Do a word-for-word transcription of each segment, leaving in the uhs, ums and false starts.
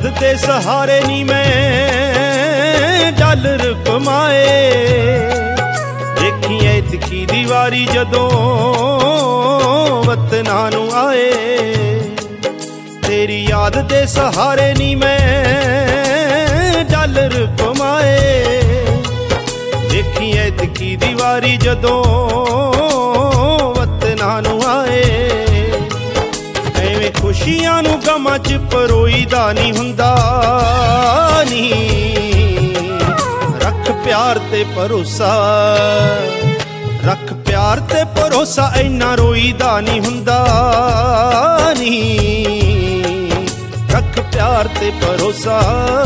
याद दे सहारे नी मैं डॉलर कमाए। देखी ऐतकी दीवारी जदों वतना नू आए। तेरी याद दे सहारे नी मैं डॉलर कमाए। देखी ऐतकी दीवारी जदों वतना नू आए। एवें खुशियां नू गमां च परोईदा नहीं हुंदा नी। रख प्यार ते भरोसा, रख प्यार ते भरोसा, इन्ना रोईदा नहीं हुंदा नी। रख प्यार ते भरोसा।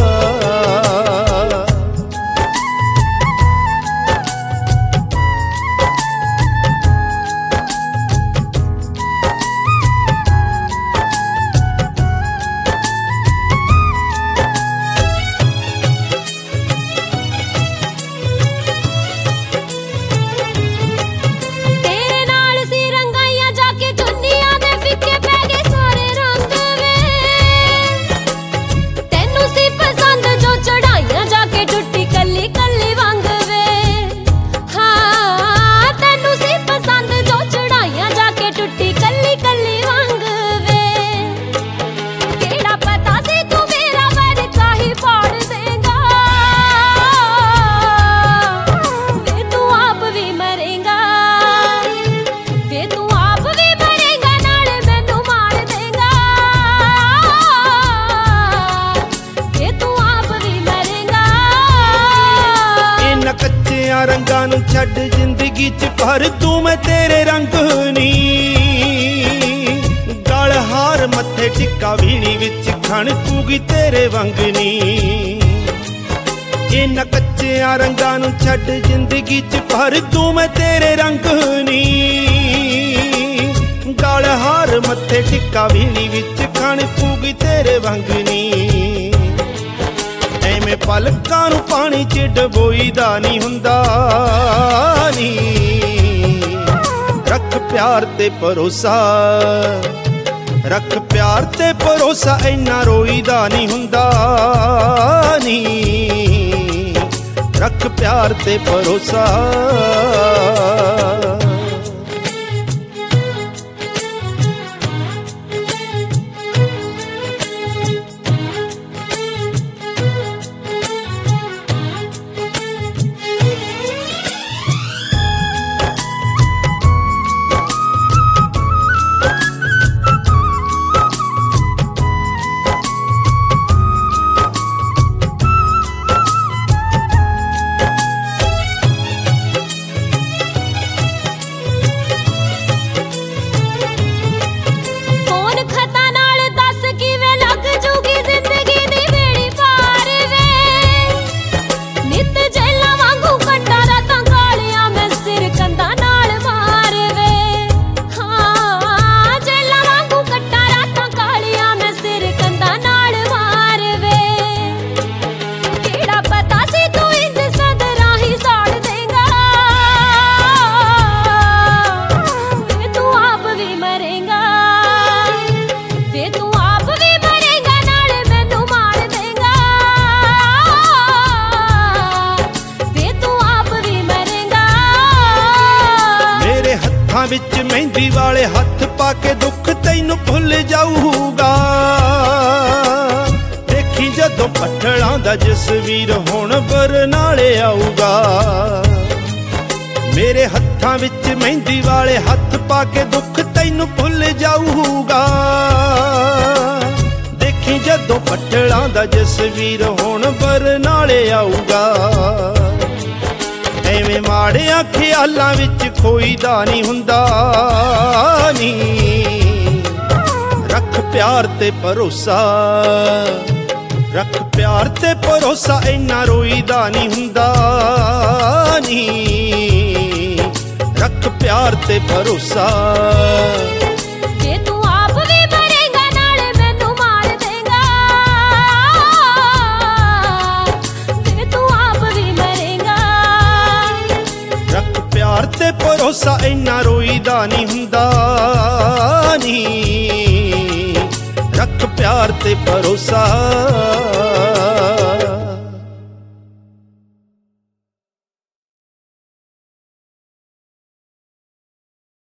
रंगां नूं छड्ड जिंदगी च भर तू मैं तेरे रंग नी। गल हार मत्थे टिक्का वीणी विच खणकूगी तेरे वंगनी। इन्हां कच्चियां रंगां नूं छड्ड जिंदगी च भर तू मैं तेरे रंग नी। गल हार मत्थे टिक्का वीणी विच खणकूगी तेरे वंगनी। एवें पलकां नूं पानी च डबोईदा नहीं हुंदा नी। रख प्यार ते भरोसा, रख प्यार ते भरोसा, इन्ना रोईदा नहीं हुंदा नी। रख प्यार ते भरोसा। विच मेहंदी वाले हथ पाके दुख तैनू भुल जाऊगा। देखी जदों पट्ठलां दा जसवीर हुण बरनाले आऊगा। मेरे हत्थां विच मेहंदी वाले हथ पाके दुख तैनू भुल जाऊगा। देखी जदों पट्ठलां दा जसवीर हुण बरनाले आऊगा। एवें माड़ियां ख्यालां विच खोईदा नहीं हुंदा नी। रख प्यार ते भरोसा, रख प्यार ते भरोसा, इन्ना रोईदा नहीं हुंदा नी। रख प्यार ते भरोसा। प्यार ते भरोसा, इन्ना रोईदा नहीं हुंदा नी। रख प्यार प्यार ते भरोसा।